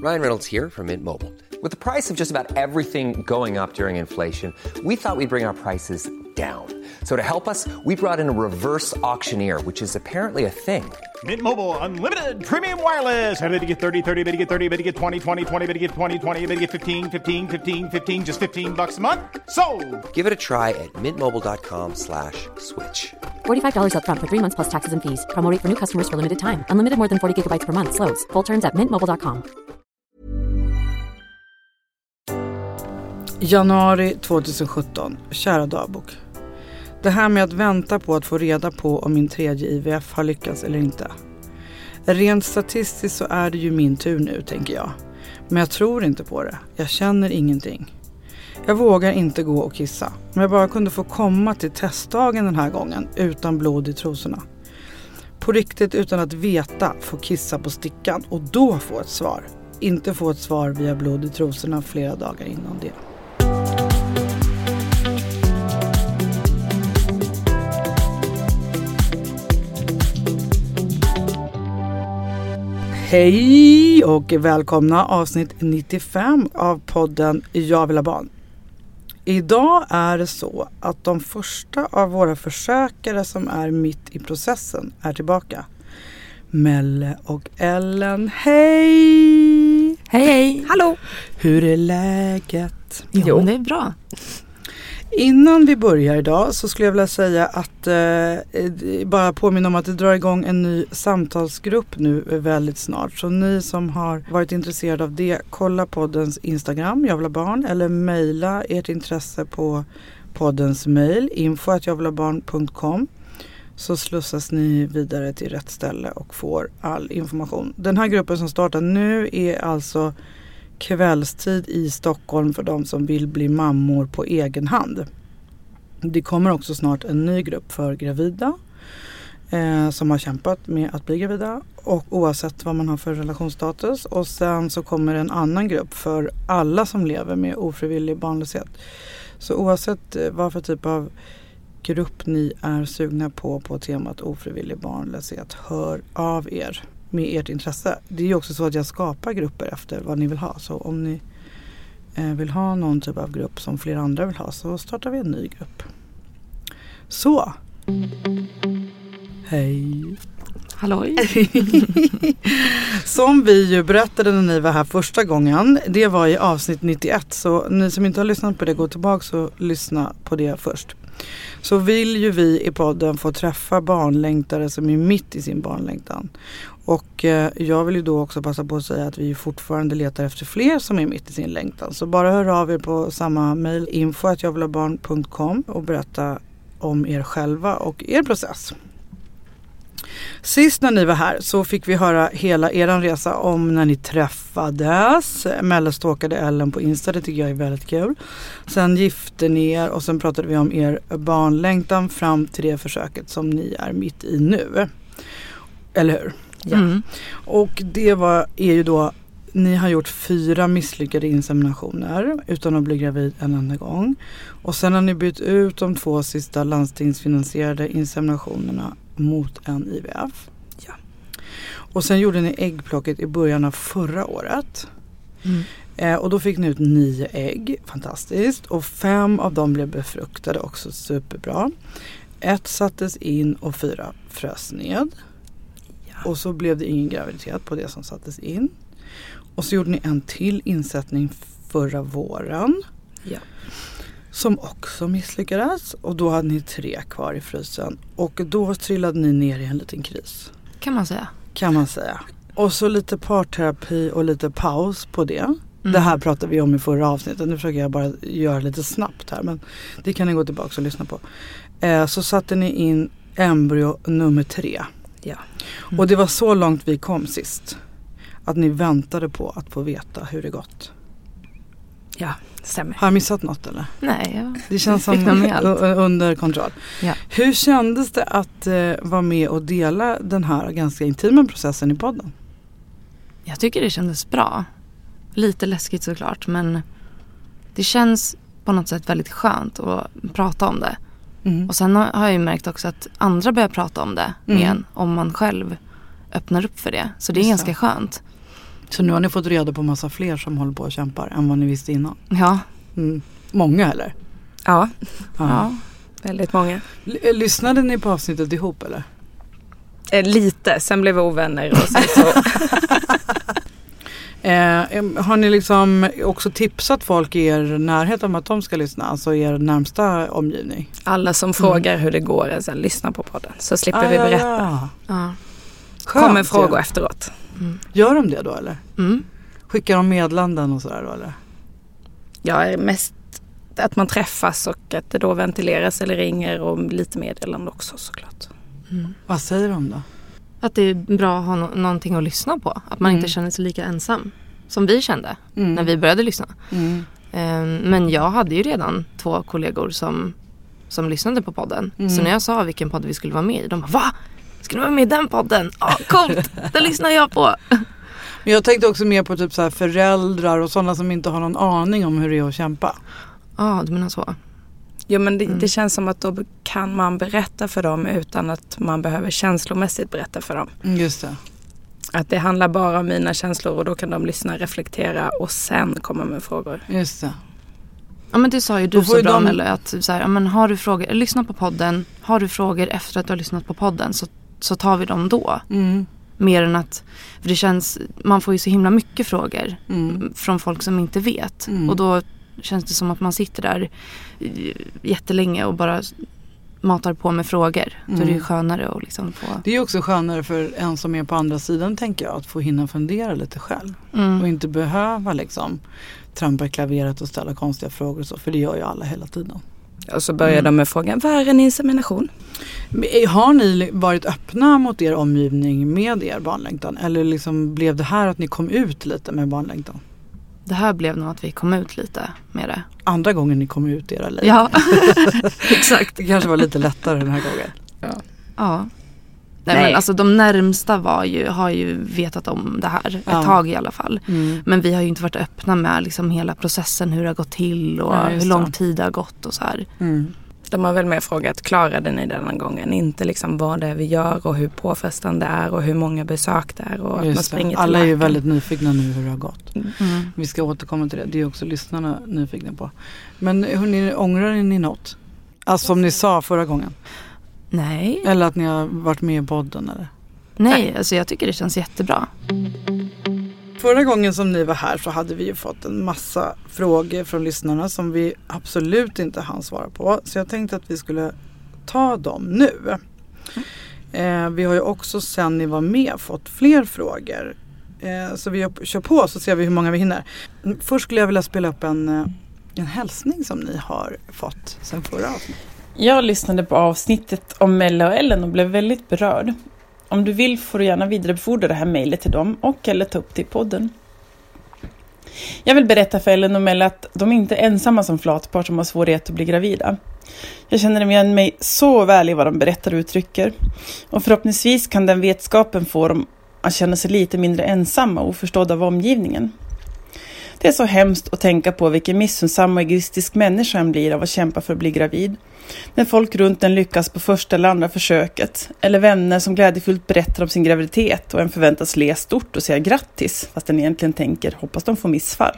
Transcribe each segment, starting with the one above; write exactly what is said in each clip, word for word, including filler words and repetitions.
Ryan Reynolds here from Mint Mobile. With the price of just about everything going up during inflation, we thought we'd bring our prices down. So to help us, we brought in a reverse auctioneer, which is apparently a thing. Mint Mobile Unlimited Premium Wireless. How to get thirty, thirty, how to get thirty, how to get twenty, twenty, twenty, how to get twenty, twenty, how to get fifteen, fifteen, fifteen, fifteen, just fifteen bucks a month? Sold! Give it a try at mintmobile.com slash switch. forty-five dollars up front for three months plus taxes and fees. Promo rate for new customers for limited time. Unlimited more than forty gigabytes per month. Slows full terms at mint mobile dot com. Januari tjugohundrasjutton. Kära dagbok. Det här med att vänta på att få reda på om min tredje I V F har lyckats eller inte. Rent statistiskt så är det ju min tur nu, tänker jag. Men jag tror inte på det. Jag känner ingenting. Jag vågar inte gå och kissa. Men jag bara kunde få komma till testdagen den här gången utan blod i trosorna. På riktigt utan att veta få kissa på stickan och då få ett svar. Inte få ett svar via blod i trosorna flera dagar innan det. Hej och välkomna avsnitt nittiofem av podden Jag vill ha barn. Idag är det så att de första av våra försökare som är mitt i processen är tillbaka. Melle och Ellen, hej! Hej hej, hallå! Hur är läget? Jo, jo, det är bra. Innan vi börjar idag så skulle jag vilja säga att eh, bara påminna om att det drar igång en ny samtalsgrupp nu väldigt snart. Så ni som har varit intresserade av det, kolla poddens Instagram, jag vill ha barn, eller mejla ert intresse på poddens mejl, info at jag vill ha barn punkt com. Så slussas ni vidare till rätt ställe och får all information. Den här gruppen som startar nu är alltså kvällstid i Stockholm för de som vill bli mammor på egen hand. Det kommer också snart en ny grupp för gravida eh, som har kämpat med att bli gravida och oavsett vad man har för relationsstatus. Och sen så kommer en annan grupp för alla som lever med ofrivillig barnlöshet. Så oavsett vad för typ av grupp ni är sugna på på temat ofrivillig barnlöshet, hör av er med ert intresse. Det är ju också så att jag skapar grupper efter vad ni vill ha. Så om ni eh, vill ha någon typ av grupp som flera andra vill ha så startar vi en ny grupp. Så. Hej. Halloj. Som vi ju berättade när ni var här första gången, det var i avsnitt nittioett. Så ni som inte har lyssnat på det, gå tillbaka och lyssna på det först. Så vill ju vi i podden få träffa barnlängtare som är mitt i sin barnlängtan. Och eh, jag vill ju då också passa på att säga att vi fortfarande letar efter fler som är mitt i sin längtan. Så bara hör av er på samma mejl, info at jag vill ha barn punkt com, och berätta om er själva och er process. Sist när ni var här så fick vi höra hela eran resa om när ni träffades. Melle stalkade Ellen på Insta, det tycker jag är väldigt kul. Sen gifte ni er och sen pratade vi om er barnlängtan fram till det försöket som ni är mitt i nu. Eller hur? Ja. Mm. Och det var, är ju då, ni har gjort fyra misslyckade inseminationer utan att bli gravid en enda gång. Och sen har ni bytt ut de två sista landstingsfinansierade inseminationerna mot en I V F. Ja. Och sen gjorde ni äggplocket i början av förra året. Mm. Eh, och då fick ni ut nio ägg. Fantastiskt. Och fem av dem blev befruktade också. Superbra. Ett sattes in och fyra frös ned. Ja. Och så blev det ingen graviditet på det som sattes in. Och så gjorde ni en till insättning förra våren. Ja. Som också misslyckades. Och då hade ni tre kvar i frysen. Och då trillade ni ner i en liten kris. Kan man säga. Kan man säga. Och så lite parterapi och lite paus på det. Mm. Det här pratade vi om i förra avsnittet. Nu försöker jag bara göra lite snabbt här. Men det kan ni gå tillbaka och lyssna på. Eh, så satte ni in embryo nummer tre. Ja. Mm. Och det var så långt vi kom sist. Att ni väntade på att få veta hur det gått. Ja, stämmer. Har jag missat något eller? Nej, jag det känns som under kontroll. Ja. Hur kändes det att eh, vara med och dela den här ganska intima processen i podden? Jag tycker det kändes bra. Lite läskigt såklart, men det känns på något sätt väldigt skönt att prata om det. Mm. Och sen har jag ju märkt också att andra börjar prata om det mm. med en, om man själv öppnar upp för det. Så det är så. Ganska skönt. Så nu har ni fått reda på massa fler som håller på och kämpar än vad ni visste innan. Ja. Mm. Många eller? Ja. Ja. ja, väldigt många. L- lyssnade ni på avsnittet ihop eller? Eh, lite, sen blev vi ovänner och sen så... eh, har ni liksom också tipsat folk i er närhet om att de ska lyssna? Alltså er närmsta omgivning? Alla som frågar hur det går är sen lyssna på podden. Så slipper ah, vi ja, berätta. Ja. Ja. Skönt, Kommer frågor ja. efteråt. Mm. Gör de det då eller? Mm. Skickar de meddelanden och sådär då eller? Jag är mest att man träffas och att det då ventileras eller ringer och lite meddelande också såklart. Mm. Vad säger de då? Att det är bra att ha no- någonting att lyssna på. Att man Mm. inte känner sig lika ensam som vi kände Mm. när vi började lyssna. Mm. Um, men jag hade ju redan två kollegor som, som lyssnade på podden. Mm. Så när jag sa vilken podd vi skulle vara med i, de bara, va? Ska du vara med i den podden? Ja, ah, coolt! Den lyssnar jag på. Men jag tänkte också mer på typ så här föräldrar och sådana som inte har någon aning om hur det är att kämpa. Ja, ah, du menar så. Jo, men det, Mm. det känns som att då kan man berätta för dem utan att man behöver känslomässigt berätta för dem. Just det. Att det handlar bara om mina känslor och då kan de lyssna, reflektera och sen komma med frågor. Just det. Ja, men det sa ju Då du får så ju bra, de- Melle, att så här, ja, men har du frågor, lyssna på podden. Har du frågor efter att du har lyssnat på podden så, så tar vi dem då. Mm. Mer än att, för det känns, man får ju så himla mycket frågor Mm. från folk som inte vet. Mm. Och då känns det som att man sitter där jättelänge och bara matar på med frågor. Mm. Då är det ju skönare att liksom få... Det är ju också skönare för en som är på andra sidan, tänker jag, att få hinna fundera lite själv. Mm. Och inte behöva liksom trampa i klaveret och ställa konstiga frågor och så, för det gör ju alla hela tiden. Och så börjar Mm. de med frågan, vad är en insemination? Men har ni varit öppna mot er omgivning med er barnlängtan? Eller liksom blev det här att ni kom ut lite med barnlängtan? Det här blev nog att vi kom ut lite med det. Andra gången ni kom ut i era liv. Ja, exakt. Det kanske var lite lättare den här gången. Ja. Nej, Nej. men alltså de närmsta var ju, har ju vetat om det här ett Ja. tag i alla fall. Mm. Men vi har ju inte varit öppna med liksom hela processen, hur det har gått till och Ja, just hur lång det. tid det har gått och så här. Mm. De har väl mer frågat, klarade ni denna gången? Inte liksom vad det är vi gör och hur påfrestande det är och hur många besök det är och att man Just det. springer till Alla är ju läkaren. väldigt nyfikna nu hur det har gått. Mm. Vi ska återkomma till det. Det är också lyssnarna nyfikna på. Men hörni, ångrar ni något? Alltså som ni sa förra gången. Nej. Eller att ni har varit med i podden eller? Nej, alltså jag tycker det känns jättebra. Förra gången som ni var här så hade vi ju fått en massa frågor från lyssnarna som vi absolut inte hann svara på. Så jag tänkte att vi skulle ta dem nu. Eh, vi har ju också sen ni var med fått fler frågor. Eh, så vi kör på så ser vi hur många vi hinner. Först skulle jag vilja spela upp en, eh, en hälsning som ni har fått sen förra avsnittet. Jag lyssnade på avsnittet om Melle och Ellen och blev väldigt berörd. Om du vill får du gärna vidarebefordra det här mejlet till dem och eller ta upp det i podden. Jag vill berätta för Ellen och Melle att de inte är ensamma som flatpar som har svårighet att bli gravida. Jag känner igen mig så väl i vad de berättar och uttrycker. Och förhoppningsvis kan den vetskapen få dem att känna sig lite mindre ensamma och oförstådda av omgivningen. Det är så hemskt att tänka på vilken missunnsam och egoistisk människa en blir av att kämpa för att bli gravid. När folk runt en lyckas på första eller andra försöket. Eller vänner som glädjefullt berättar om sin graviditet och en förväntas le stort och säga grattis. Fast den egentligen tänker, hoppas de får missfall.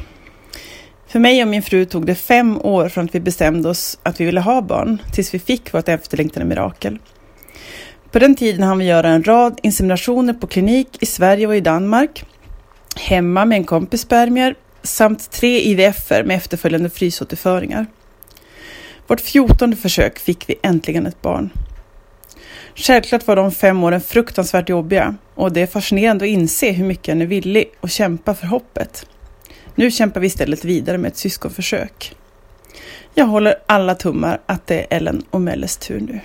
För mig och min fru tog det fem år från att vi bestämde oss att vi ville ha barn. Tills vi fick vårt efterlängtade mirakel. På den tiden hann vi göra en rad inseminationer på klinik i Sverige och i Danmark. Hemma med en kompis spermier. Samt tre I V F-er med efterföljande frysåterföringar. Vårt fjortonde försök fick vi äntligen ett barn. Självklart var de fem åren fruktansvärt jobbiga och det är fascinerande att inse hur mycket en är villig att kämpa för hoppet. Nu kämpar vi istället vidare med ett syskonförsök. Jag håller alla tummar att det är Ellen och Melles tur nu.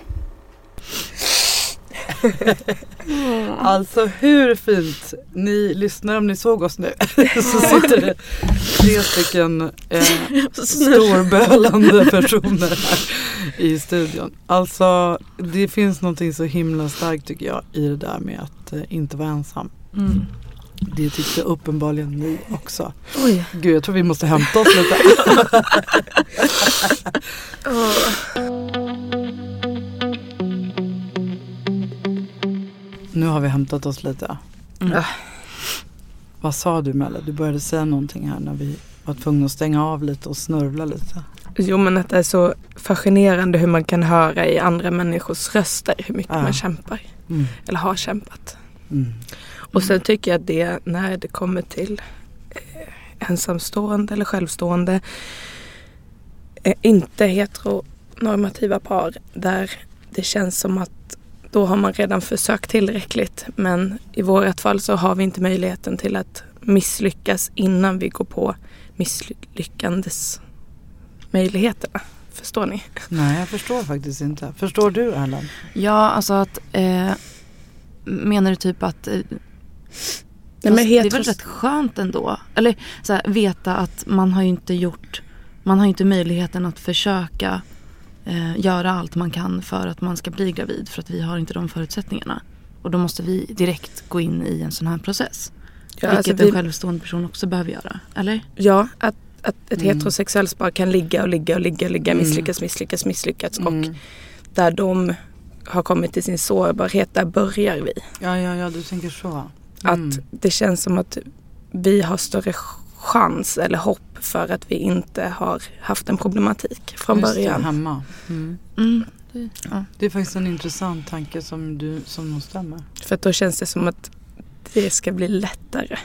Alltså hur fint ni lyssnar om ni såg oss nu. Så sitter det tre stycken eh, storbölande personer här i studion. Alltså det finns någonting så himla starkt tycker jag i det där med att eh, inte vara ensam. Mm. Det tyckte uppenbarligen ni också. Oj. Gud, jag tror vi måste hämta oss lite. Nu har vi hämtat oss lite. Mm. Vad sa du, Melle? Du började säga någonting här när vi var tvungna att stänga av lite och snurvla lite. Jo, men att det är så fascinerande hur man kan höra i andra människors röster hur mycket Ja. man kämpar. Mm. Eller har kämpat. Mm. Och sen tycker jag att det, när det kommer till eh, ensamstående eller självstående, eh, inte heteronormativa par, där det känns som att då har man redan försökt tillräckligt. Men i vårt fall så har vi inte möjligheten till att misslyckas innan vi går på misslyckandes möjligheterna. Förstår ni? Nej, jag förstår faktiskt inte. Förstår du, Erland? Ja, alltså att eh, menar du typ att eh, Nej, men det är väl heteros- rätt skönt ändå. Eller så här, veta att man har ju inte gjort, man har ju inte möjligheten att försöka eh, göra allt man kan för att man ska bli gravid, för att vi har inte de förutsättningarna. Och då måste vi direkt gå in i en sån här process. Ja, vilket alltså vi- en självstående person också behöver göra, eller? Ja, att, att ett Mm. heterosexuellt par kan ligga och ligga och ligga och ligga, Mm. misslyckas, misslyckas, misslyckas. Mm. Och där de har kommit till sin sårbarhet, där börjar vi. Ja, ja, ja, du tänker så. Mm. Att det känns som att vi har större chans eller hopp för att vi inte har haft en problematik från Just det, början. hemma. Mm. Mm. Det, ja. Det är faktiskt en intressant tanke som, du, som nog stämmer. För att då känns det som att det ska bli lättare.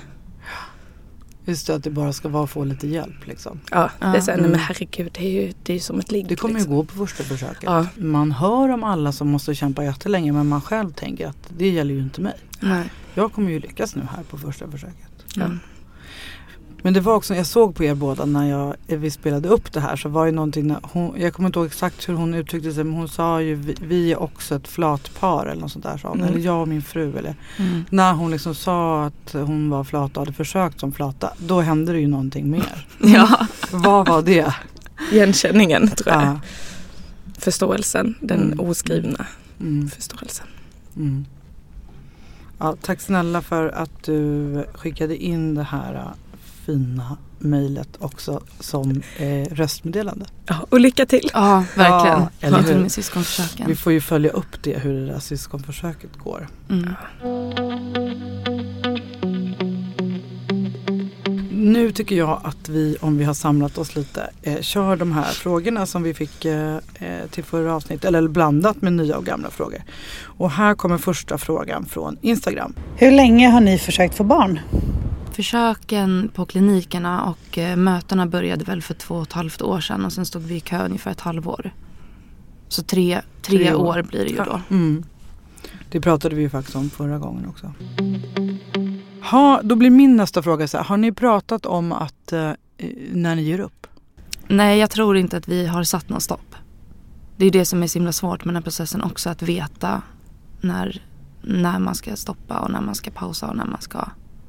Just det, att det bara ska vara att få lite hjälp liksom. Ja, det är Ja. så här, nej men herregud, det är ju, det är ju som ett ligg. Det kommer liksom. ju gå på första försöket. Ja. Man hör om alla som måste kämpa jättelänge, men man själv tänker att det gäller ju inte mig. Nej. Jag kommer ju lyckas nu här på första försöket. Ja. Men det var också, jag såg på er båda när jag, vi spelade upp det här, så var det någonting när hon, jag kommer inte ihåg exakt hur hon uttryckte sig, men hon sa ju vi, vi är också ett flatpar eller något sånt där, sa hon. Mm. Eller jag och min fru eller Mm. när hon liksom sa att hon var flata och hade försökt som flata, då hände det ju någonting mer. Ja. Vad var det? Igenkänningen, tror jag. Ja. Förståelsen, den Mm. oskrivna Mm. förståelsen. Mm. Ja, tack snälla för att du skickade in det här äh, fina mejlet också som eh, röstmeddelande. Ja, och lycka till! Ja, verkligen. Ja, eller Ja, hur? till med syskonförsöken. Vi får ju följa upp det, hur det där syskonförsöket går. Mm. Nu tycker jag att vi, om vi har samlat oss lite, eh, kör de här frågorna som vi fick eh, till förra avsnitt, eller blandat med nya och gamla frågor. Och här kommer första frågan från Instagram. Hur länge har ni försökt få barn? Försöken på klinikerna och eh, mötena började väl för två och ett halvt år sedan, och sen stod vi i kö ungefär ett halvår. Så tre, tre, Tre år. år blir det ju då. Mm. Det pratade vi ju faktiskt om förra gången också. Ha, då blir min nästa fråga så här, har ni pratat om att eh, när ni ger upp? Nej, jag tror inte att vi har satt någon stopp. Det är det som är så himla svårt med den här processen också, att veta när, när man ska stoppa och när man ska pausa och när man ska...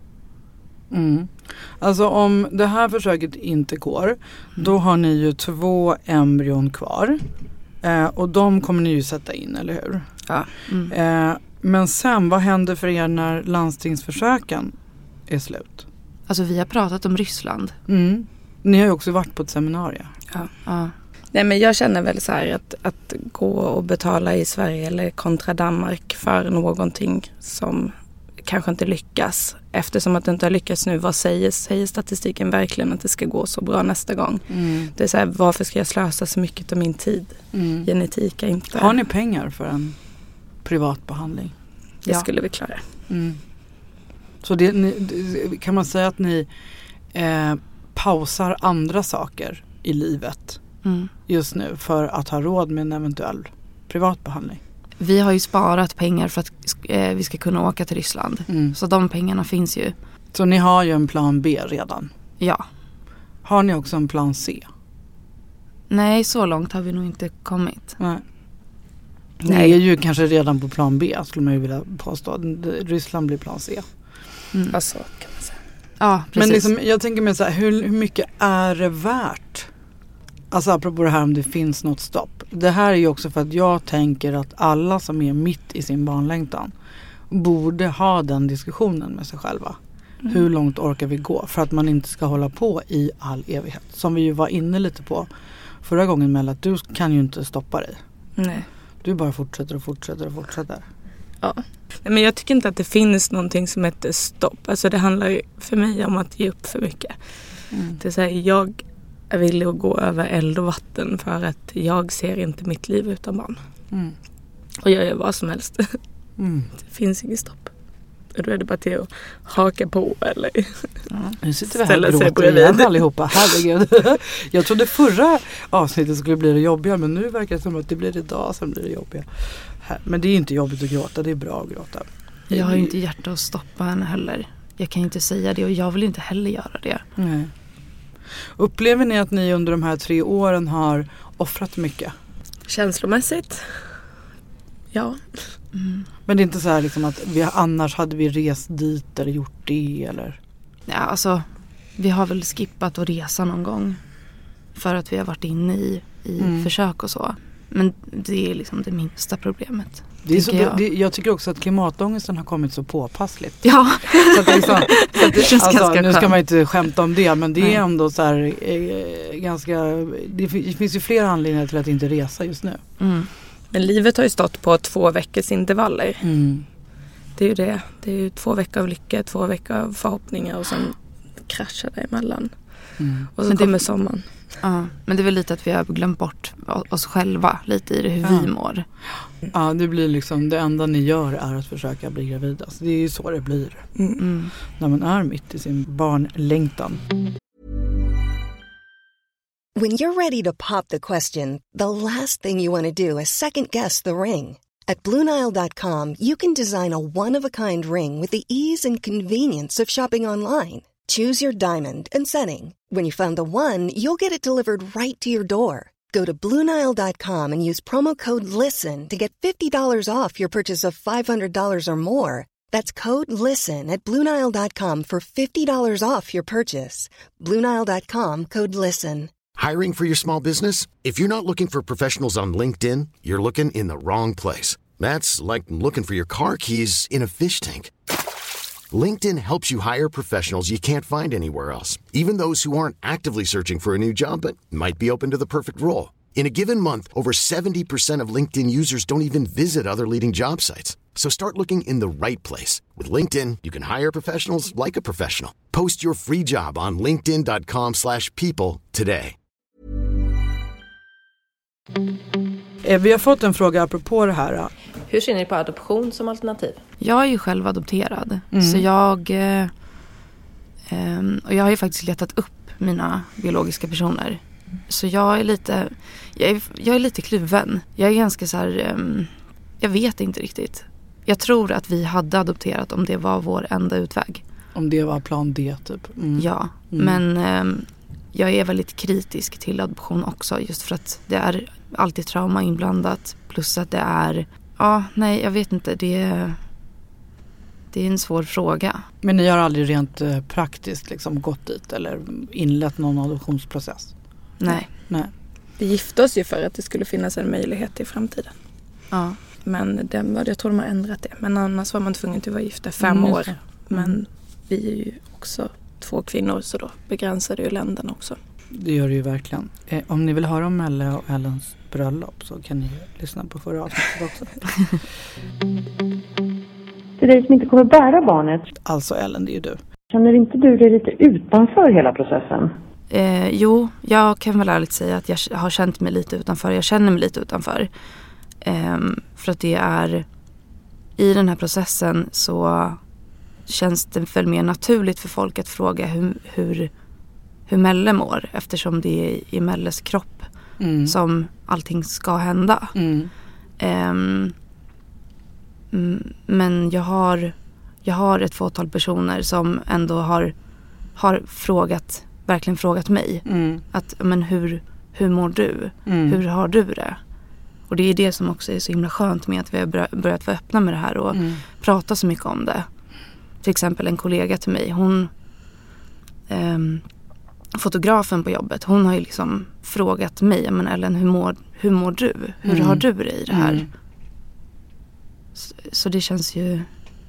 Mm. Alltså om det här försöket inte går, mm. då har ni ju två embryon kvar. Eh, och de kommer ni ju sätta in, eller hur? Ja. Mm. Eh, men sen, vad händer för er när landstingsförsöken är slut? Alltså vi har pratat om Ryssland. Mm. Ni har ju också varit på ett seminarium. Ja. Ja. Nej, men jag känner väl så här att, att gå och betala i Sverige eller kontra Danmark för någonting som kanske inte lyckas. Eftersom att det inte har lyckats nu, vad säger, säger statistiken verkligen att det ska gå så bra nästa gång? Mm. Det är så här, varför ska jag slösa så mycket av min tid? Mm. Genetik är inte... Har ni pengar för en privat behandling? Det Ja. skulle vi klara. Mm. Så det, ni, det, kan man säga att ni eh, pausar andra saker i livet Mm. just nu för att ha råd med en eventuell privat behandling? Vi har ju sparat pengar för att eh, vi ska kunna åka till Ryssland. Mm. Så de pengarna finns ju. Så ni har ju en plan B redan. Ja. Har ni också en plan C? Nej, så långt har vi nog inte kommit. Nej. Nej. Ni är ju kanske redan på plan B, skulle man ju vilja påstå. Ryssland blir plan C. Mm. Alltså, kan man säga. Ja, precis. Men liksom, jag tänker mig så här, hur, hur mycket är det värt? Alltså apropå det här om det finns något stopp. Det här är ju också för att jag tänker att alla som är mitt i sin barnlängtan borde ha den diskussionen med sig själva. Mm. Hur långt orkar vi gå? För att man inte ska hålla på i all evighet. Som vi ju var inne lite på förra gången, med att du kan ju inte stoppa dig. Nej. Du bara fortsätter och fortsätter och fortsätter. Ja. Men jag tycker inte att det finns någonting som heter stopp. Alltså det handlar för mig om att ge upp för mycket. Mm. Det är så här, jag är villig att gå över eld och vatten för att jag ser inte mitt liv utan barn. Mm. Och jag gör vad som helst. Mm. Det finns inget stopp. Och då är det bara till att haka på eller ja. Nu sitter vi här och gråter igen allihopa. Herregud. Jag trodde förra avsnittet skulle bli det jobbiga, men nu verkar det som att det blir idag som blir det jobbiga. Men det är inte jobbigt att gråta, det är bra att gråta. Jag har ju inte hjärta att stoppa henne heller. Jag kan inte säga det och jag vill inte heller göra det. Nej. Upplever ni att ni under de här tre åren har offrat mycket? Känslomässigt? Ja. Mm. Men det är inte så här liksom att vi, annars hade vi rest dit eller gjort det eller? Ja, alltså vi har väl skippat att resa någon gång för att vi har varit inne i, i mm. försök och så. Men det är liksom det minsta problemet. Det är så, jag. Det, jag tycker också att klimatångesten har kommit så påpassligt. Ja. Så att det, är så, så att det känns alltså, ganska nu ska man inte skämta om det, men det Nej. är ändå så här eh, ganska, det finns ju flera anledningar till att inte resa just nu. Mm. Men livet har ju stått på två veckors intervaller. Mm. Det är ju det. Det är ju två veckor av lycka, två veckor av förhoppningar och sen kraschar det emellan. Mm. Och så men kommer det, sommaren. Ja, men det är väl lite att vi har glömt bort oss själva lite i det, hur ja. vi mår. Ja, det blir liksom det enda ni gör är att försöka bli gravida. Så det är ju så det blir. Mm. Mm. När man är mitt i sin barnlängtan. When you're ready to pop the question, the last thing you want to do is second guess the ring. At Blue Nile dot com, you can design a one-of-a-kind ring with the ease and convenience of shopping online. Choose your diamond and setting. When you find the one, you'll get it delivered right to your door. Go to Blue Nile dot com and use promo code LISTEN to get fifty dollars off your purchase of five hundred dollars or more. That's code LISTEN at Blue Nile dot com for fifty dollars off your purchase. Blue Nile dot com, code LISTEN. Hiring for your small business? If you're not looking for professionals on LinkedIn, you're looking in the wrong place. That's like looking for your car keys in a fish tank. LinkedIn helps you hire professionals you can't find anywhere else, even those who aren't actively searching for a new job but might be open to the perfect role. In a given month, over seventy percent of LinkedIn users don't even visit other leading job sites. So start looking in the right place. With LinkedIn, you can hire professionals like a professional. Post your free job on linkedin dot com slash people today. Vi har fått en fråga apropå det här. Hur ser ni på adoption som alternativ? Jag är ju själv adopterad. Mm. Så jag... Eh, eh, och jag har ju faktiskt letat upp mina biologiska personer. Så jag är lite... Jag är, jag är lite kluven. Jag är ganska så här... Eh, jag vet inte riktigt. Jag tror att vi hade adopterat om det var vår enda utväg. Om det var plan D typ. Mm. Ja, mm. men... Eh, jag är väldigt kritisk till adoption också. Just för att det är alltid trauma inblandat. Plus att det är... Ja, nej, jag vet inte. Det är, det är en svår fråga. Men ni har aldrig rent eh, praktiskt liksom gått dit eller inlett någon adoptionsprocess? Nej. nej. Vi gifte oss ju för att det skulle finnas en möjlighet i framtiden. Ja. Men det, jag tror de har ändrat det. Men annars var man tvungen att vara gifta fem mm, år. Men mm. vi är ju också två kvinnor så då begränsar det ju länderna också. Det gör det ju verkligen. Eh, om ni vill höra om Elle och Ellens bröllop så kan ni lyssna på förra avsnittet också. Till dig som inte kommer bära barnet. Alltså Ellen, det är ju du. Känner inte du dig lite utanför hela processen? Eh, jo, jag kan väl ärligt säga att jag har känt mig lite utanför. Jag känner mig lite utanför. Eh, för att det är... I den här processen så känns det väl mer naturligt för folk att fråga hur... hur hur Melle mår, eftersom det är i Melles kropp mm. som allting ska hända. Mm. Um, men jag har jag har ett fåtal personer som ändå har har frågat, verkligen frågat mig mm. att men hur hur mår du? Mm. Hur har du det? Och det är det som också är så himla skönt med att vi har börjat vara öppna med det här och mm. prata så mycket om det. Till exempel en kollega till mig, hon um, fotografen på jobbet, hon har ju liksom frågat mig, men Ellen, hur mår, hur mår du? Hur mm. har du det i det här? Mm. Så, så det känns ju...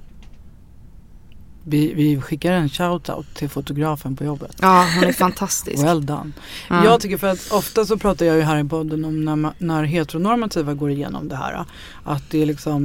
Vi, vi skickar en shoutout till fotografen på jobbet. Ja, hon är fantastisk. Well done. Ja. Jag tycker för att ofta så pratar jag ju här i podden om när, när heteronormativa går igenom det här. Att det är liksom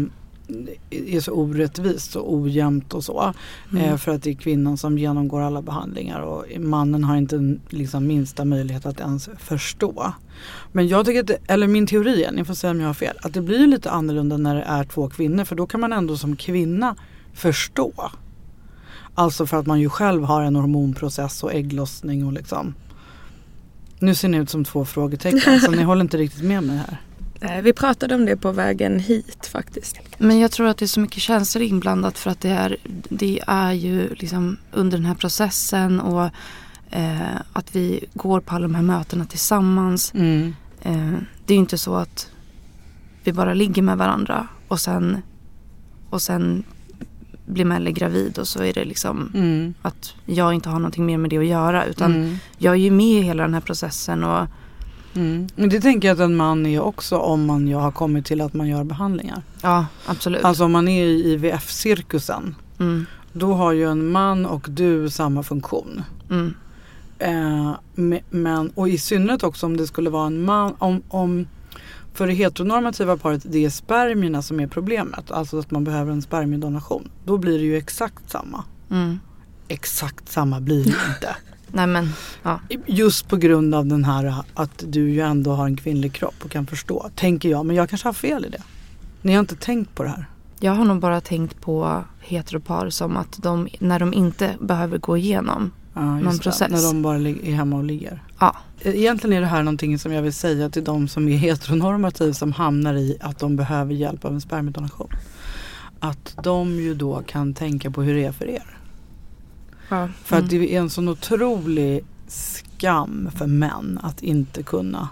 är så orättvist och ojämnt och så. Mm. Eh, för att det är kvinnan som genomgår alla behandlingar och mannen har inte liksom minsta möjlighet att ens förstå. Men jag tycker att, det, eller min teori är, ni får säga om jag har fel, att det blir lite annorlunda när det är två kvinnor, för då kan man ändå som kvinna förstå. Alltså för att man ju själv har en hormonprocess och ägglossning och liksom. Nu ser ni ut som två frågetecken så ni håller inte riktigt med mig här. Nej, vi pratade om det på vägen hit faktiskt. Men jag tror att det är så mycket känslor inblandat för att det är, det är ju liksom under den här processen och eh, att vi går på alla de här mötena tillsammans. Mm. Eh, det är ju inte så att vi bara ligger med varandra och sen, och sen blir Melle gravid och så är det liksom mm. att jag inte har någonting mer med det att göra utan mm. jag är ju med i hela den här processen och Mm. Men det tänker jag att en man är också om man ju har kommit till att man gör behandlingar. Ja, absolut. Alltså om man är i I V F-cirkusen mm. då har ju en man och du samma funktion. Mm. Eh, men, och i synnerhet också om det skulle vara en man, om, om för det heteronormativa paret det är spermierna som är problemet, alltså att man behöver en spermiedonation, då blir det ju exakt samma. Mm. Exakt samma blir det inte. Nej, men, ja. Just på grund av den här att du ju ändå har en kvinnlig kropp och kan förstå, tänker jag. Men jag kanske har fel i det. Ni har inte tänkt på det här. Jag har nog bara tänkt på heteropar som att de, när de inte behöver gå igenom ja, någon process. Det, när de bara är hemma och ligger. Ja. Egentligen är det här någonting som jag vill säga till de som är heteronormativ som hamnar i att de behöver hjälp av en spermiedonation. Att de ju då kan tänka på hur det är för er. Ja. För att det är en sån otrolig skam för män att inte kunna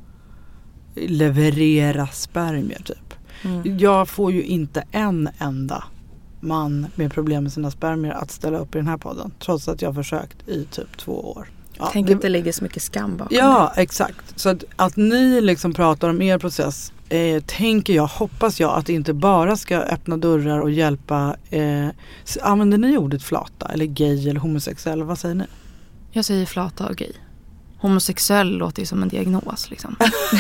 leverera spermier typ. Mm. Jag får ju inte en enda man med problem med sina spermier att ställa upp i den här podden. Trots att jag har försökt i typ två år. Ja, tänk det, att det ligger så mycket skam bakom. Ja, det. Exakt. Så att, att ni liksom pratar om er process eh, tänker jag, hoppas jag att det inte bara ska öppna dörrar och hjälpa. Eh, använder ni ordet flata eller gay eller homosexuell? Vad säger ni? Jag säger flata och gay. Homosexuell låter ju som en diagnos liksom.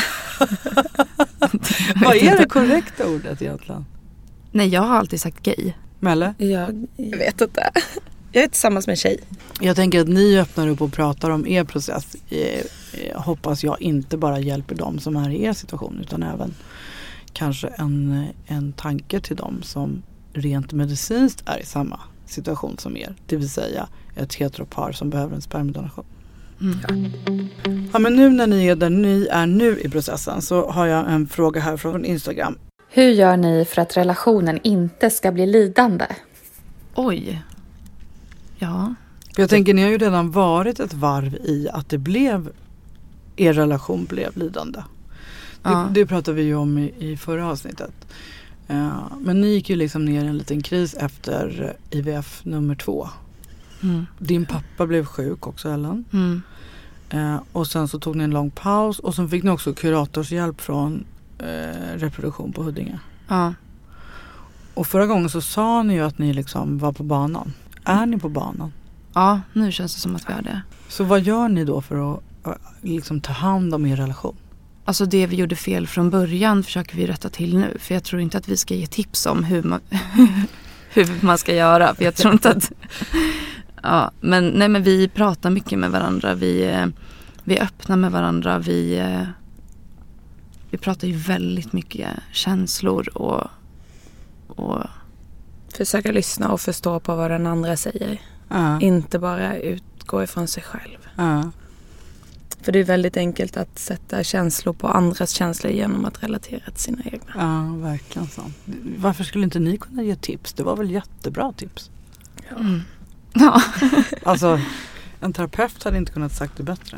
Vad är det korrekta ordet egentligen? Nej, jag har alltid sagt gay. Melle? Jag, jag vet inte. Jag är tillsammans med en tjej. Jag tänker att ni öppnar upp och pratar om er process. Eh, hoppas jag inte bara hjälper dem som är i er situation utan även kanske en, en tanke till dem som rent medicinskt är i samma situation som er. Det vill säga ett heteropar som behöver en spermiedonation. Mm. Ja. Ja, men nu när ni är där ni är nu i processen så har jag en fråga här från Instagram. Hur gör ni för att relationen inte ska bli lidande? Oj. Ja. För jag tänker, ni har ju redan varit ett varv i att det blev, er relation blev lidande. Ja. Det, det pratade vi ju om i, i förra avsnittet. Uh, men ni gick ju liksom ner i en liten kris efter I V F nummer två. Mm. Din pappa blev sjuk också, Ellen. Mm. Uh, och sen så tog ni en lång paus och sen fick ni också kuratorshjälp från uh, reproduktion på Huddinge. Ja. Och förra gången så sa ni ju att ni liksom var på banan. Är ni på banan? Ja, nu känns det som att vi är det. Så vad gör ni då för att liksom ta hand om er relation? Alltså det vi gjorde fel från början försöker vi rätta till nu. För jag tror inte att vi ska ge tips om hur man, hur man ska göra. För jag tror inte att... Ja, men, nej, men vi pratar mycket med varandra. Vi, vi är öppna med varandra. Vi, vi pratar ju väldigt mycket känslor och... och försöka lyssna och förstå på vad den andra säger. Uh. Inte bara utgå ifrån sig själv. Uh. För det är väldigt enkelt att sätta känslor på andras känslor genom att relatera till sina egna. Ja, verkligen sant. Varför skulle inte ni kunna ge tips? Det var väl jättebra tips. Ja. Mm. Ja. Alltså, en terapeut hade inte kunnat sagt det bättre.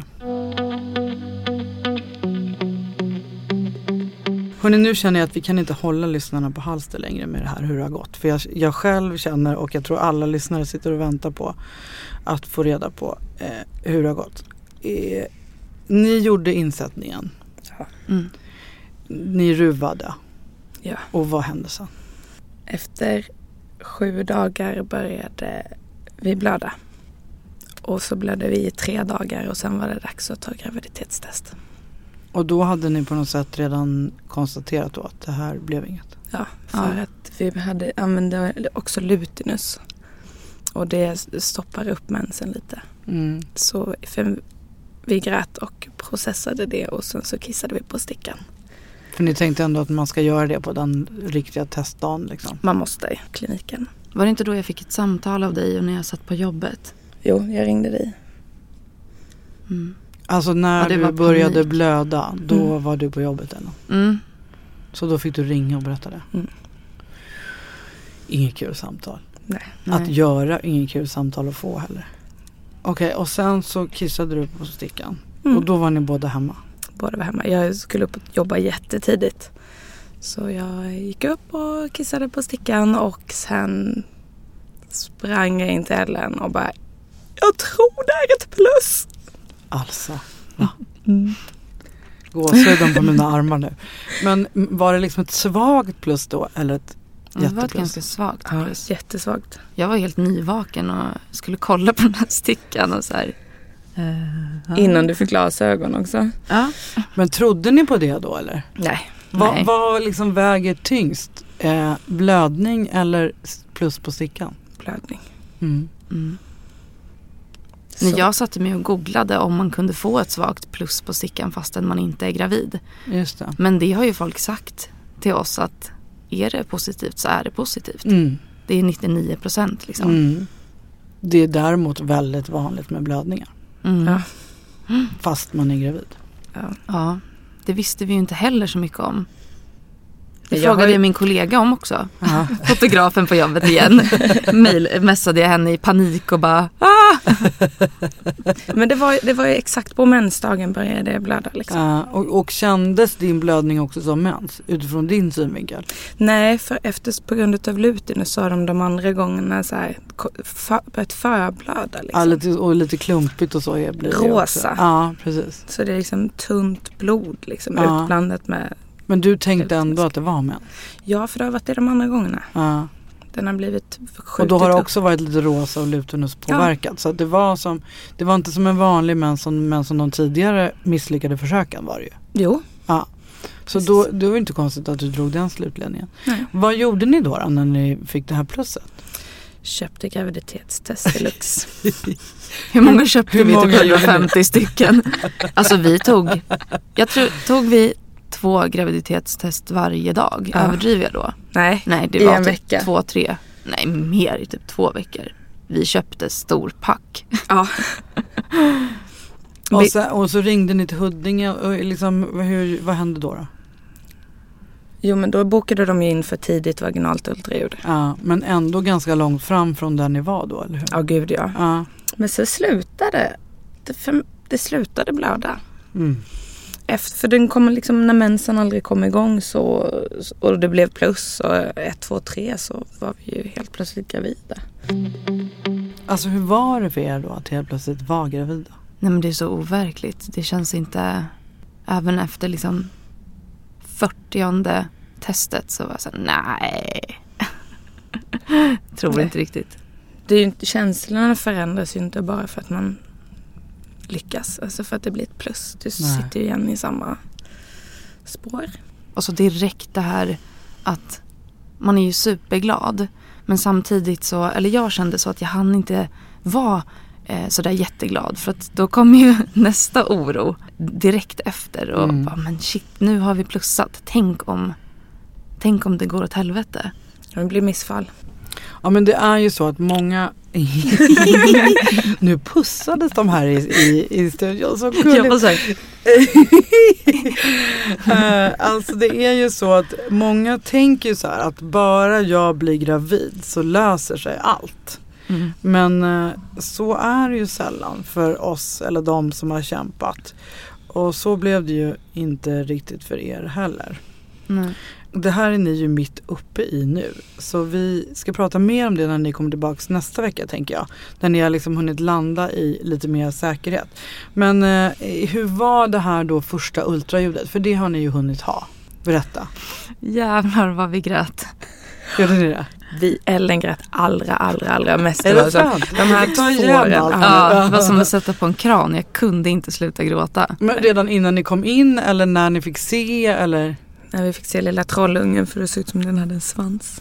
Hörrni, nu känner jag att vi kan inte hålla lyssnarna på halster längre med det här hur det har gått. För jag, jag själv känner, och jag tror alla lyssnare sitter och väntar på att få reda på eh, hur det har gått. Eh, ni gjorde insättningen. Ja. Mm. Ni ruvade. Ja. Och vad hände sen? Efter sju dagar började vi blöda. Och så blödde vi i tre dagar och sen var det dags att ta graviditetstest. Och då hade ni på något sätt redan konstaterat då att det här blev inget? Ja, för ja. att Vi hade, använde också lutinus. Och det stoppar upp mensen lite. Mm. Så för vi grät och processade det och sen så kissade vi på stickan. För ni tänkte ändå att man ska göra det på den riktiga testdagen liksom? Man måste i kliniken. Var det inte då jag fick ett samtal av dig och när jag satt på jobbet? Jo, jag ringde dig. Mm. Alltså när ja, du började panik. blöda, då mm. var du på jobbet eller? Mm. Så då fick du ringa och berätta det? Mm. Inget kul samtal. Nej. Att Nej. göra inget kul samtal att få heller. Okej, okay, och sen så kissade du på stickan. Mm. Och då var ni båda hemma? Båda var hemma. Jag skulle upp och jobba jättetidigt. Så jag gick upp och kissade på stickan och sen sprang jag in till Ellen och bara, jag tror det är ett plus. Alltså, va? Mm. Gåshuden på mina armar nu. Men var det liksom ett svagt plus då eller ett jätteplus? Det var ett ganska svagt plus. Ja, jättesvagt. Jag var helt nyvaken och skulle kolla på den här stickan och så här. Uh, ja. Innan du fick glasögon också. Ja. Men trodde ni på det då eller? Nej. Va, vad liksom väger tyngst? Eh, blödning eller plus på stickan? Blödning. Mm. Mm. När jag satte mig och googlade om man kunde få ett svagt plus på stickan fastän man inte är gravid. Just det. Men det har ju folk sagt till oss att är det positivt så är det positivt. Mm. Det är nittionio procent liksom. Mm. Det är däremot väldigt vanligt med blödningar. Mm. Ja. Fast man är gravid. Ja. ja, det visste vi ju inte heller så mycket om. Det jag frågade ju... min kollega om också. Ja. Fotografen på jobbet igen. Mail, messade jag henne i panik och bara ah! Men det var, det var ju exakt på mensdagen började jag blöda liksom. Ja, och, och kändes din blödning också som mens utifrån din synvinkel? Nej, för efter på grund av lutinus sa de de andra gångerna så här för, börjat förblöda liksom. Ja, lite, och lite klumpigt och så blir det rosa. Också. Ja, precis. Så det är liksom tunt blod liksom ja. Utblandat med. Men du tänkte ändå att det var mens? Ja, för det har varit det de andra gångerna. Ja. Den har blivit skjutit. Och då har det också varit lite rosa och lutinus påverkat. Ja. Så att det var som det var inte som en vanlig mens som, men som de tidigare misslyckade försöken var det ju. Jo. Ja. Så då, det var inte konstigt att du drog den slutledningen. Nej. Vad gjorde ni då, då när ni fick det här plusset? Köpte graviditetstest deluxe. Hur många köpte Hur vi? Många typ hundrafemtio stycken. Alltså vi tog, jag tror, tog vi två graviditetstest varje dag. Ja. Överdriver jag då? Nej, Nej det i var en typ vecka. två, tre. Nej, mer i typ två veckor. Vi köpte stor pack. Ja. och, så, och så ringde ni till Huddinge och liksom, hur, vad hände då då? Jo, men då bokade de in för tidigt vaginalt ultraljud. Ja, men ändå ganska långt fram från där ni var då, eller hur? Ja, gud ja. ja. Men så slutade det, för, det slutade blöda. Mm. Efter, för den kommer liksom, när mensen aldrig kom igång så, och det blev plus och ett, två, tre så var vi ju helt plötsligt gravida. Alltså hur var det för er då att helt plötsligt vara gravida? Nej, men det är så overkligt. Det känns inte, även efter liksom fyrtionde testet så var jag så här, nej. Tror nej. Inte riktigt. Det är ju inte, känslorna förändras ju inte bara för att man lyckas. Alltså för att det blir ett plus. Du nej. Sitter ju igen i samma spår. Och så direkt det här att man är ju superglad. Men samtidigt så, eller jag kände så att jag hann inte vara eh, sådär jätteglad. För att då kommer ju nästa oro direkt efter. Och mm. bara, men shit, nu har vi plussat. Tänk om, tänk om det går åt helvete. Det blir missfall. Ja, men det är ju så att många nu pussades de här i, i, i studion så jag var så här. uh, alltså det är ju så att många tänker ju så här att bara jag blir gravid så löser sig allt. Mm. Men uh, så är det ju sällan för oss eller de som har kämpat. Och så blev det ju inte riktigt för er heller. Mm. Det här är ni ju mitt uppe i nu. Så vi ska prata mer om det när ni kommer tillbaka nästa vecka, tänker jag. När ni har liksom hunnit landa i lite mer säkerhet. Men eh, hur var det här då första ultraljudet? För det har ni ju hunnit ha. Berätta. Jävlar vad vi grät. Gjorde ni det? Vi, Ellen grät allra, allra, allra mest. Är det sant? De här två åren. Ja, det var som att sätta på en kran. Jag kunde inte sluta gråta. Men redan innan ni kom in eller när ni fick se eller... när vi fick se lilla trollungen, för det såg ut som den hade en svans.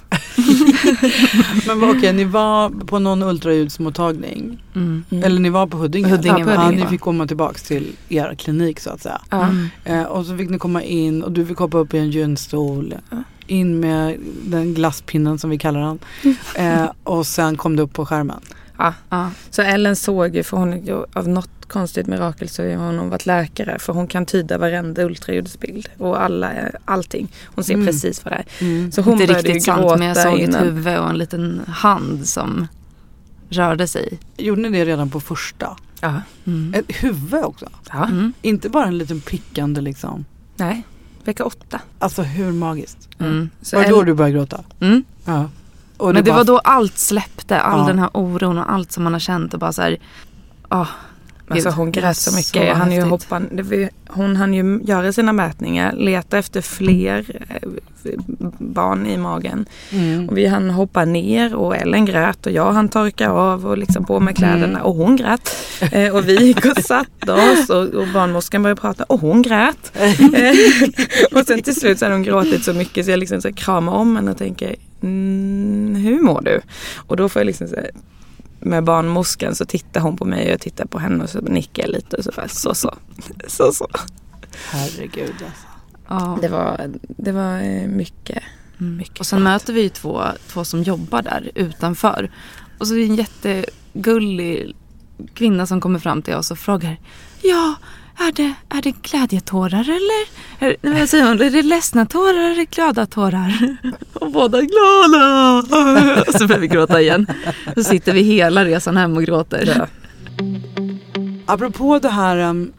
Men okej, okay, ni var på någon ultraljudsmottagning. Mm. Mm. Eller ni var på Huddinge. Huddinge, ja, på Huddinge. Ja, ni fick komma tillbaka till er klinik så att säga. Mm. Eh, och så fick ni komma in och du fick hoppa upp i en gynstol. Mm. In med den glasspinnen som vi kallar den. Eh, och sen kom du upp på skärmen. Ja. ja. Så Ellen såg ju, för hon av något konstigt mirakel så har hon varit läkare, för hon kan tyda varenda ultraljudsbild och alla, allting. Hon ser mm. precis vad det är. Mm. Så hon inte började riktigt ju gråta sant, men jag såg innan. ett huvud och en liten hand som rörde sig. Gjorde ni det redan på första? Ja. Mm. Ett huvud också? Ja. Mm. Inte bara en liten pickande liksom? Nej, vecka åtta. Alltså hur magiskt? Mm. Så var det då du började gråta? Mm. Ja. Och det Men det bara... var då allt släppte, all ja. den här oron och allt som man har känt och bara så här, åh. Alltså hon grät så mycket. Så han ju hoppa, det, hon hann ju göra sina mätningar, leta efter fler barn i magen. Mm. Och vi hann hoppa ner och Ellen grät och jag hann torka av och liksom på med kläderna mm. och hon grät. Eh, och vi gick och satt oss och, och barnmorskan började prata och hon grät. eh, och sen till slut så hade hon gråtit så mycket så jag liksom så kramar om henne och tänker, mm, hur mår du? Och då får jag liksom så här, med barnmorskan så tittar hon på mig och jag tittar på henne och så nickar jag lite och så bara, så så. Så så. Herregud alltså. Ja. Det var, det var mycket, mycket. Och sen klart. möter vi ju två, två som jobbar där utanför. Och så är det en jättegullig kvinna som kommer fram till oss och frågar, ja, är det, är det glädjetårar eller? Är, vad säger hon? Är det ledsna tårar eller glada tårar? Och båda glada. Och så börjar vi gråta igen. Så sitter vi hela resan hem och gråter. Ja. Apropå det här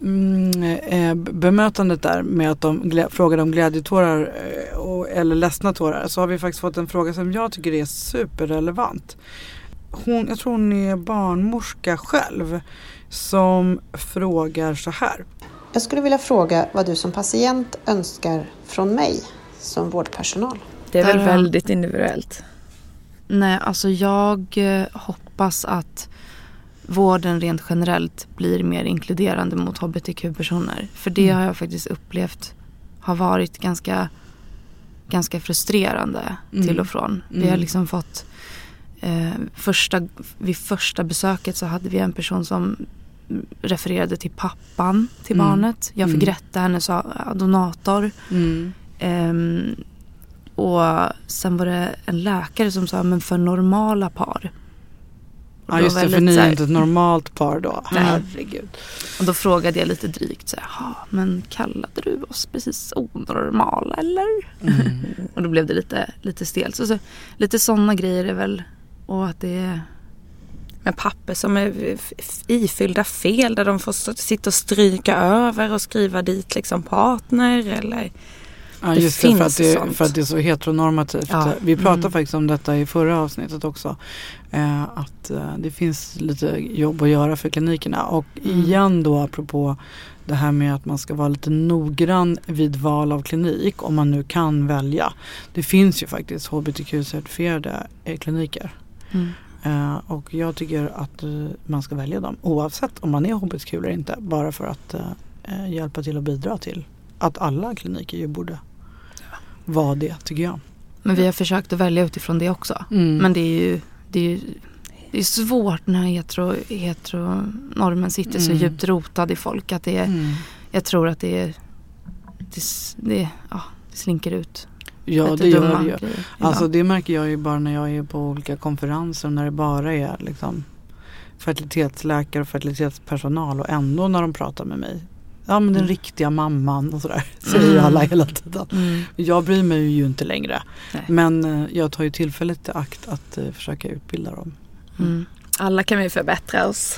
mm, bemötandet där med att de glä- frågade om glädjetårar och, eller ledsna tårar, så har vi faktiskt fått en fråga som jag tycker är superrelevant. Hon, jag tror hon är barnmorska själv, som frågar så här. Jag skulle vilja fråga vad du som patient önskar från mig som vårdpersonal. Det är väl Där, väldigt individuellt. Nej, alltså jag hoppas att vården rent generellt blir mer inkluderande mot hbtq-personer. För det mm. har jag faktiskt upplevt har varit ganska, ganska frustrerande mm. till och från. Mm. Vi har liksom fått eh, första, vid första besöket så hade vi en person som refererade till pappan till mm. barnet. Jag fick mm. rätta henne som donator. Mm. Um, och sen var det en läkare som sa, men för normala par. Ja just det, för ni är inte ett normalt par då. Herregud. Och då frågade jag lite drygt så här, men kallade du oss precis onormala eller? Mm. Och då blev det lite, lite stelt. Så, så, lite sådana grejer är väl, och att det är... med papper som är ifyllda fel där de får sitta och stryka över och skriva dit liksom partner eller... Ja, just det, det för, att det, för att det är så heteronormativt. Ja. Vi pratade mm. faktiskt om detta i förra avsnittet också. Eh, att eh, det finns lite jobb att göra för klinikerna. Och mm. igen då apropå det här med att man ska vara lite noggrann vid val av klinik om man nu kan välja. Det finns ju faktiskt hbtq-certifierade eh, kliniker. Mm. Uh, och jag tycker att uh, man ska välja dem oavsett om man är hbtq eller inte, bara för att uh, hjälpa till och bidra till att alla kliniker ju borde ja. vara det, tycker jag. Men vi har försökt att välja utifrån det också. Mm. Men det är ju, det är ju det är svårt när hetero, heteronormen sitter mm. så djupt rotad i folk att det är, mm. jag tror att det är det, det, ja, det slinker ut. Ja, det gör det ju. Alltså det märker jag ju bara när jag är på olika konferenser, när det bara är liksom fertilitetsläkare och fertilitetspersonal, och ändå när de pratar med mig, ja men den mm. riktiga mamman och sådär, säger mm. alla hela tiden. Mm. Jag bryr mig ju inte längre. Nej. Men uh, jag tar ju tillfället i akt att uh, försöka utbilda dem. Mm. Mm. Alla kan vi förbättra oss.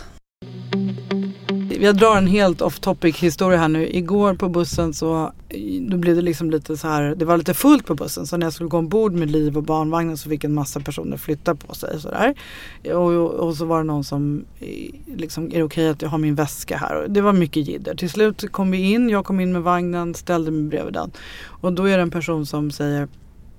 Jag drar en helt off-topic historia här nu. Igår på bussen så då blev det liksom lite så här, det var lite fullt på bussen, så när jag skulle gå ombord med Liv och barnvagnen så fick en massa personer flytta på sig så där. Och, och, och så var det någon som liksom, är det okej att jag har min väska här? Och det var mycket jidder. Till slut kom vi in, jag kom in med vagnen, ställde mig bredvid den. Och då är det en person som säger,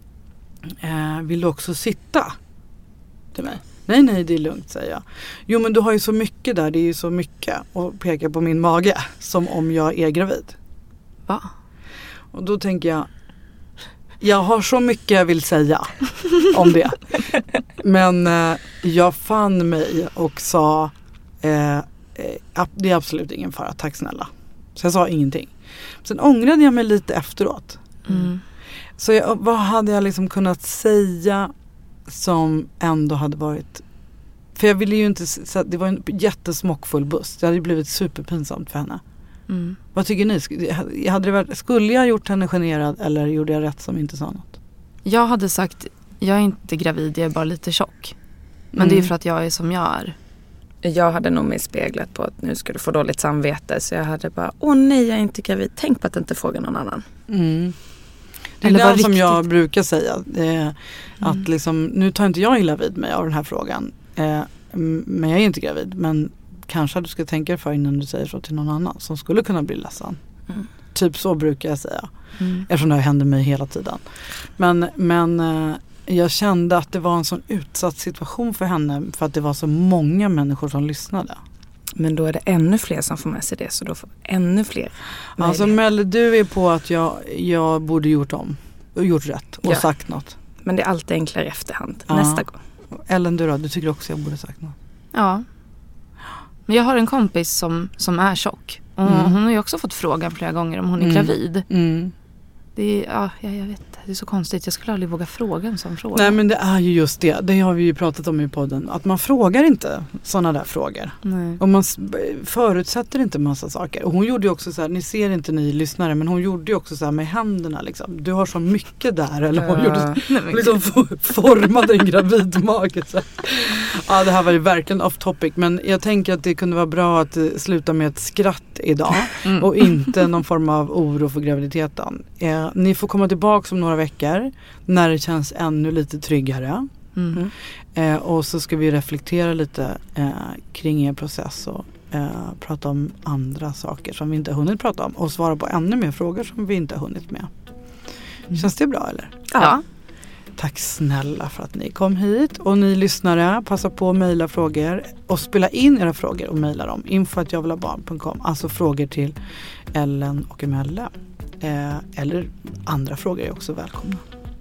eh, vill du också sitta? Till mig. Nej, nej, det är lugnt, säger jag. Jo, men du har ju så mycket där, det är ju så mycket. Och pekar på min mage, som om jag är gravid. Va? Och då tänker jag, Jag har så mycket jag vill säga om det. Men eh, jag fann mig och sa eh, eh, det är absolut ingen fara, tack snälla. Så jag sa ingenting. Sen ångrade jag mig lite efteråt. Mm. Så jag, vad hade jag liksom kunnat säga som ändå hade varit... För jag ville ju inte... Så det var en jättesmockfull buss. Det hade ju blivit superpinsamt för henne. Mm. Vad tycker ni? Hade det varit, skulle jag ha gjort henne generad eller gjorde jag rätt som inte sa något? Jag hade sagt, jag är inte gravid, jag är bara lite tjock. Men mm. det är för att jag är som jag är. Jag hade nog mig speglat på att nu ska du få dåligt samvete. Så jag hade bara, åh nej, jag är inte gravid. Tänk på att inte fråga någon annan. Mm. Det är det som riktigt... jag brukar säga. Eh, att mm. liksom, nu tar inte jag illa vid mig av den här frågan. Eh, men jag är inte gravid. Men kanske du ska tänka dig för innan du säger så till någon annan. Som skulle kunna bli ledsen. Mm. Typ så brukar jag säga. Mm. Eftersom det händer mig hela tiden. Men, men eh, jag kände att det var en sån utsatt situation för henne. För att det var så många människor som lyssnade. Men då är det ännu fler som får med sig det. Så då får ännu fler möjlighet. Alltså Melle, du är på att jag, jag borde gjort om. Och gjort rätt. Och ja. sagt något. Men det är alltid enklare i efterhand. Ja. Nästa gång. Ellen, du då? Du tycker också jag borde sagt något? Ja. Men jag har en kompis som, som är tjock. Och mm. hon har ju också fått frågan flera gånger om hon är mm. gravid. Mm. Det är, ja, jag vet. Det är så konstigt. Jag skulle aldrig våga fråga en sån fråga. Nej, men det är ju just det. Det har vi ju pratat om i podden. Att man frågar inte sådana där frågor. Nej. Och man förutsätter inte massa saker. Och hon gjorde ju också så här, ni ser inte ni lyssnare, men hon gjorde ju också så här med händerna liksom. Du har så mycket där. Eller hon uh, gjorde nej, liksom formade en gravid mage. Så. Ja, det här var ju verkligen off topic. Men jag tänker att det kunde vara bra att sluta med ett skratt idag. Mm. Och inte någon form av oro för graviditeten. Eh, ni får komma tillbaka om några veckor när det känns ännu lite tryggare. Mm. Eh, och så ska vi reflektera lite eh, kring er process och eh, prata om andra saker som vi inte har hunnit prata om och svara på ännu mer frågor som vi inte har hunnit med. Mm. Känns det bra eller? Ja. Tack snälla för att ni kom hit. Och ni lyssnare, passa på att mejla frågor och spela in era frågor och mejla dem. info at jag vill ha barn punkt com. Alltså frågor till Ellen och Melle. Eh, eller andra frågor är också välkomna.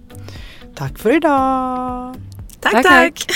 Tack för idag. Tack, tack. tack.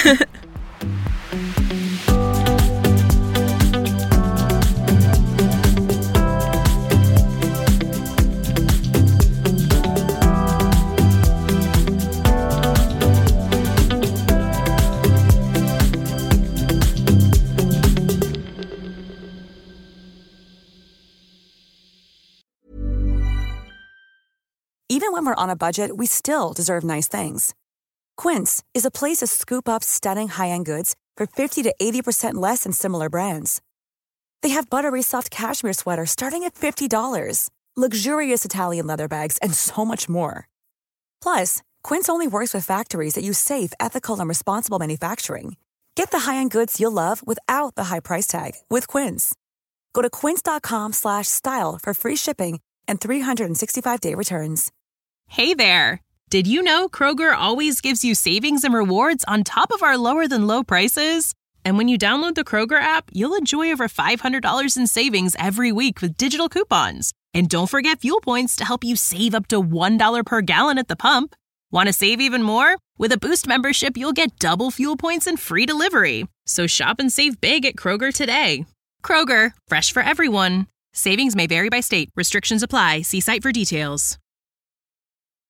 Even when we're on a budget, we still deserve nice things. Quince is a place to scoop up stunning high-end goods for fifty to eighty percent less than similar brands. They have buttery soft cashmere sweaters starting at fifty dollars, luxurious Italian leather bags, and so much more. Plus, Quince only works with factories that use safe, ethical, and responsible manufacturing. Get the high-end goods you'll love without the high price tag with Quince. Go to quince.com slash style for free shipping and three sixty-five day returns. Hey there! Did you know Kroger always gives you savings and rewards on top of our lower-than-low prices? And when you download the Kroger app, you'll enjoy over five hundred dollars in savings every week with digital coupons. And don't forget fuel points to help you save up to one dollar per gallon at the pump. Want to save even more? With a Boost membership, you'll get double fuel points and free delivery. So shop and save big at Kroger today. Kroger, fresh for everyone. Savings may vary by state. Restrictions apply. See site for details.